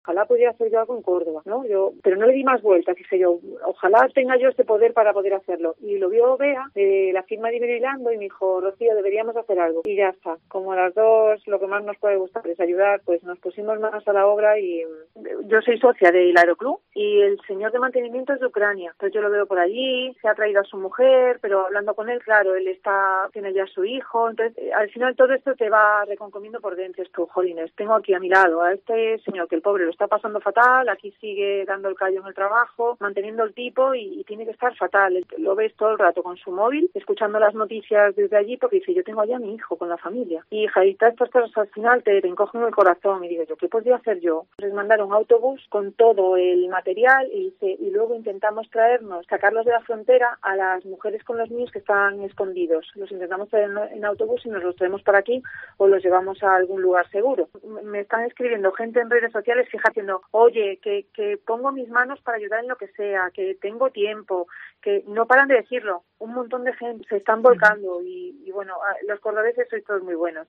Ojalá pudiera hacer yo algo en Córdoba, ¿no? Pero no le di más vueltas, dije yo, ojalá tenga yo este poder para poder hacerlo. Y lo vio Bea, de la firma de Ibero y me dijo, Rocío, deberíamos hacer algo. Y ya está. Como a las dos lo que más nos puede gustar es ayudar, pues nos pusimos manos a la obra y yo soy socia del Aeroclub y el señor de mantenimiento es de Ucrania. Entonces yo lo veo por allí, se ha traído a su mujer, pero hablando con él, claro, él tiene ya a su hijo. Entonces al final todo esto te va reconcomiendo por dentro. Esto, jolines, tengo aquí a mi lado a este señor que el pobre lo está pasando fatal, aquí sigue dando el callo en el trabajo, manteniendo el tipo y tiene que estar fatal. Lo ves todo el rato con su móvil, escuchando las noticias desde allí, porque dice, yo tengo allá a mi hijo con la familia. Y hija, y todas estas cosas al final te encogen el corazón y digo yo, ¿qué podría hacer yo? Les mandaron un autobús con todo el material y luego intentamos sacarlos de la frontera a las mujeres con los niños que están escondidos. Los intentamos traer en autobús y nos los traemos para aquí o los llevamos a algún lugar seguro. Me están escribiendo gente en redes sociales, fíjate, diciendo, oye, que pongo mis manos para ayudar en lo que sea, que tengo tiempo, que no paran de decirlo. Un montón de gente se están volcando y bueno, los cordobeses sois todos muy buenos.